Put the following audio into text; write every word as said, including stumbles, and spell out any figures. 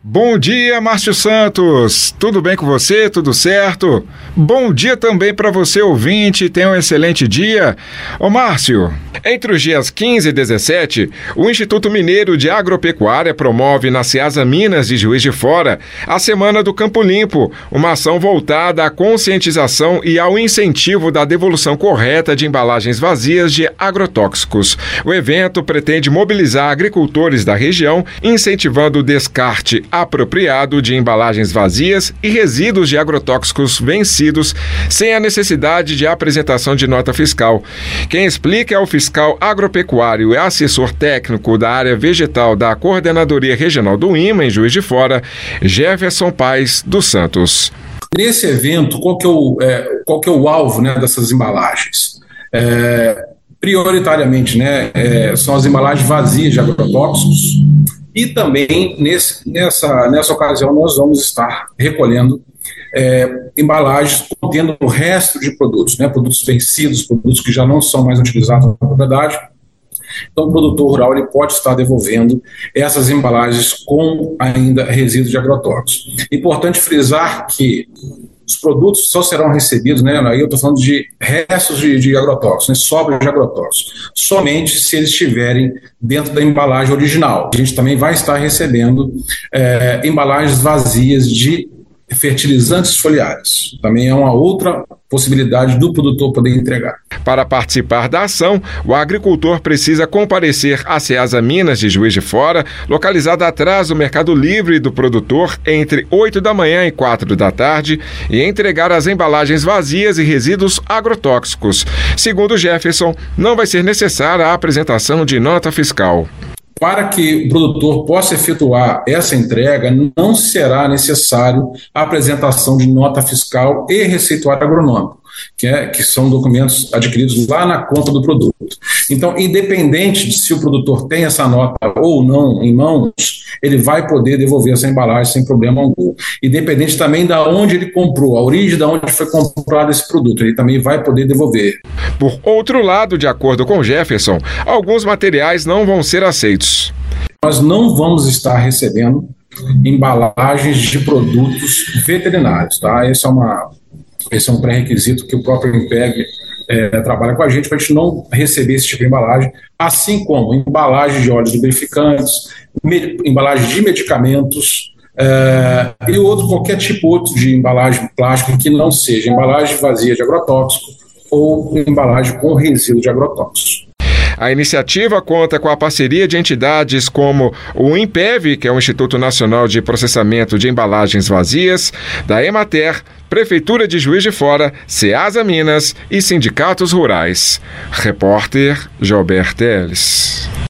Bom dia, Márcio Santos. Tudo bem com você? Tudo certo? Bom dia também para você, ouvinte. Tenha um excelente dia. Ô, Márcio, entre os dias quinze e dezessete, o Instituto Mineiro de Agropecuária promove na Ceasa Minas de Juiz de Fora a Semana do Campo Limpo, uma ação voltada à conscientização e ao incentivo da devolução correta de embalagens vazias de agrotóxicos. O evento pretende mobilizar agricultores da região, incentivando o descarte apropriado de embalagens vazias e resíduos de agrotóxicos vencidos, sem a necessidade de apresentação de nota fiscal. Quem explica é o fiscal agropecuário e assessor técnico da área vegetal da Coordenadoria Regional do I M A, em Juiz de Fora, Jefferson Paes dos Santos. Nesse evento, qual que é o, é, qual que é o alvo, né, dessas embalagens? É, prioritariamente, né, é, são as embalagens vazias de agrotóxicos. E também, nesse, nessa, nessa ocasião, nós vamos estar recolhendo é, embalagens contendo o resto de produtos, né, produtos vencidos, produtos que já não são mais utilizados na propriedade. Então, o produtor rural ele pode estar devolvendo essas embalagens com ainda resíduos de agrotóxicos. Importante frisar que os produtos só serão recebidos, né, aí eu estou falando de restos de, de agrotóxicos, né, sobras de agrotóxicos, somente se eles estiverem dentro da embalagem original. A gente também vai estar recebendo é, embalagens vazias de fertilizantes foliares. Também é uma outra possibilidade do produtor poder entregar. Para participar da ação, o agricultor precisa comparecer à Ceasa Minas de Juiz de Fora, localizada atrás do Mercado Livre do produtor, entre oito da manhã e quatro da tarde, e entregar as embalagens vazias e resíduos agrotóxicos. Segundo Jefferson, não vai ser necessária a apresentação de nota fiscal. Para que o produtor possa efetuar essa entrega, não será necessário a apresentação de nota fiscal e receituário agronômico, que, é, que são documentos adquiridos lá na conta do produto. Então, independente de se o produtor tem essa nota ou não em mãos, ele vai poder devolver essa embalagem sem problema algum. Independente também de onde ele comprou, a origem de onde foi comprado esse produto, ele também vai poder devolver. Por outro lado, de acordo com Jefferson, alguns materiais não vão ser aceitos. Nós não vamos estar recebendo embalagens de produtos veterinários, tá? Esse é, uma, esse é um pré-requisito que o próprio INPEG é, trabalha com a gente para a gente não receber esse tipo de embalagem, assim como embalagem de óleos lubrificantes, me, embalagem de medicamentos é, e outro, qualquer tipo outro de embalagem plástica que não seja embalagem vazia de agrotóxico ou embalagem com resíduo de agrotóxicos. A iniciativa conta com a parceria de entidades como o INPEV, que é o Instituto Nacional de Processamento de Embalagens Vazias, da Emater, Prefeitura de Juiz de Fora, Ceasa Minas e sindicatos rurais. Repórter Gilberto Teles.